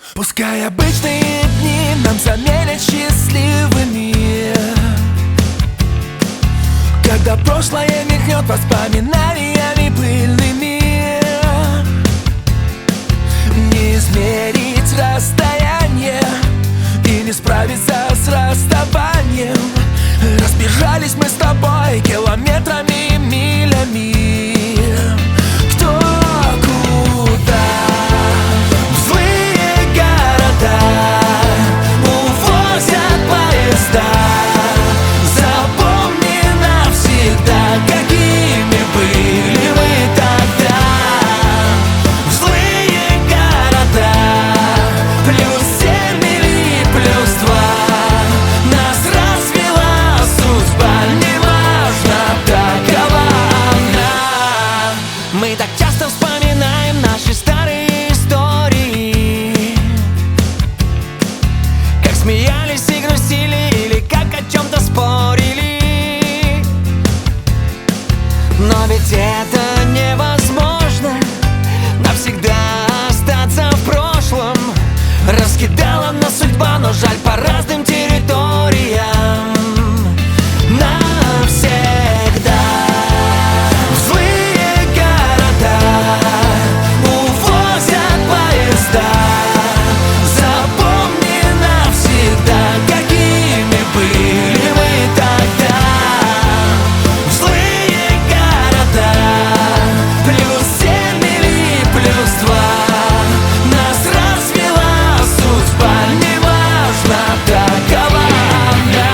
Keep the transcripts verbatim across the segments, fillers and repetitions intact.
Пускай обычные дни нам заменят счастливыми, когда прошлое мелькнет воспоминаниями пыльными. Не измерить расстояние и не справиться с расставанием. Разбежались мы с тобой километрами и милями. Кто куда? В злые города увозят поезда. Запомни навсегда, какими были мы тогда. В злые города плюс семь или плюс два. Нас развела судьба, неважно, такова она. Мы так часто вспоминаем наши старые истории, как смеялись и грустили, или как о чем-то спорили. Но ведь это невозможно, навсегда остаться в прошлом. Раскидала нас судьба, но жаль, по разным территориям. Навсегда в злые города увозят поезда. Запомни навсегда, какими были мы тогда. В злые города плюс семь или плюс два. Нас развела судьба, неважно, такова она.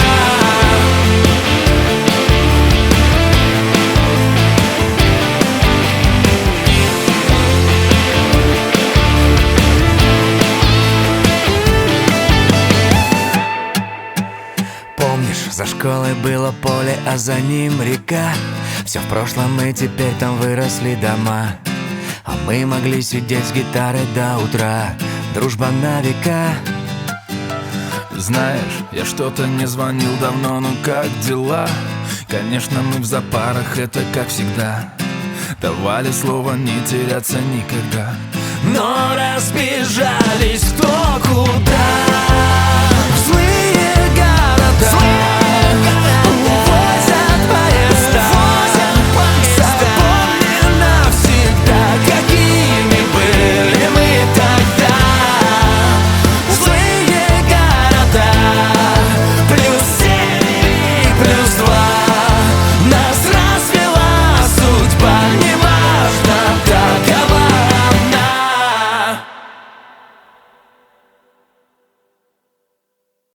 Помнишь, за школой было поле, а за ним река. Все в прошлом, и теперь там выросли дома. А мы могли сидеть с гитарой до утра. Дружба на века. Знаешь, я что-то не звонил давно, ну как дела? Конечно, мы в запарах, это как всегда. Давали слово не теряться никогда. Но разбежались